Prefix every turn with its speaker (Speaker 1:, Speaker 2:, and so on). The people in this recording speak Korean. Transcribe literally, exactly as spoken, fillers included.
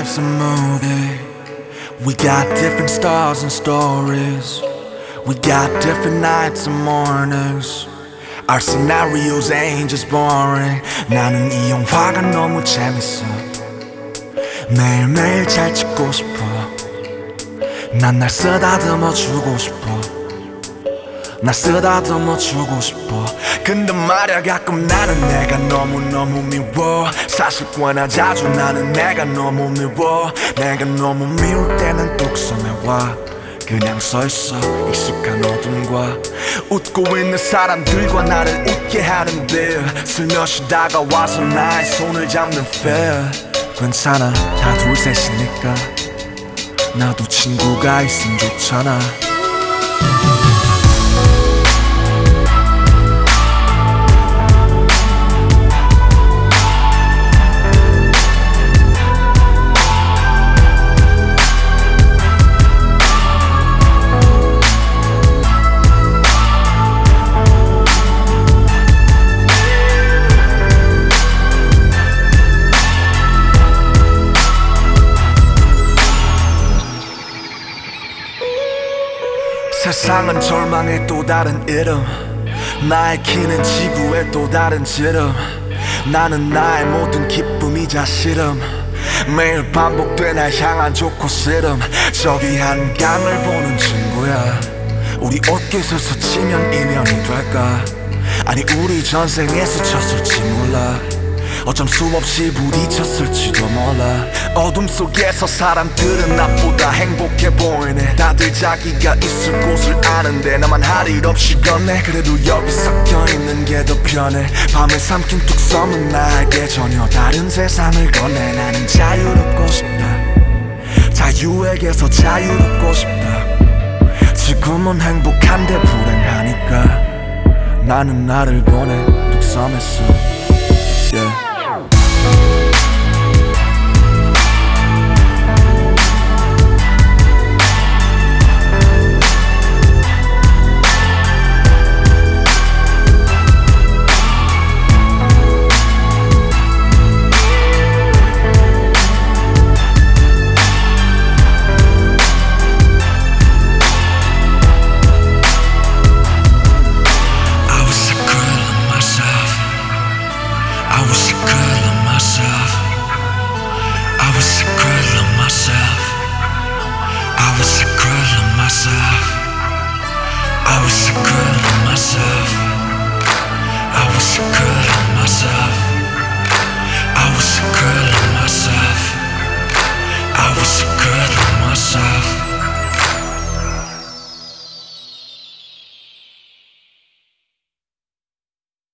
Speaker 1: life's a movie. We got different stars and stories. We got different nights and mornings. Our scenarios ain't just boring. 나는 이 영화가 너무 재밌어. 매일매일 잘 찍고 싶어. 난 날 쓰다듬어 주고 싶어. 날 쓰다듬어 주고 싶어. 근데 말야 가끔 나는 내가 너무너무 미워. 사실 꽤나 자주 나는 내가 너무 미워. 내가 너무 미울 때는 뚝섬에와 그냥 서있어 익숙한 어둠과 웃고 있는 사람들과 나를 웃게 하는데 슬며시 다가와서 나의 손을 잡는 feel. 괜찮아 다 둘셋이니까 나도 친구가 있으면 좋잖아. 세상은 절망의 또 다른 이름. 나의 키는 지구의 또 다른 지름. 나는 나의 모든 기쁨이자 싫음. 매일 반복돼 날 향한 좋고 싫음. 저기 한강을 보는 친구야. 우리 옷깃을 스치면 인연이 될까. 아니 우리 전생에 스쳤을지 몰라. 어쩜 수없이 부딪혔을지도 몰라. 어둠 속에서 사람들은 나보다 행복해 보이네. 다들 자기가 있을 곳을 아는데 나만 할 일 없이 걷네. 그래도 여기 섞여있는 게 더 편해. 밤을 삼킨 뚝섬은 나에게 전혀 다른 세상을 건네. 나는 자유롭고 싶다. 자유에게서 자유롭고 싶다. 지금은 행복한데 불행하니까 나는 나를 보내 뚝섬에서 yeah.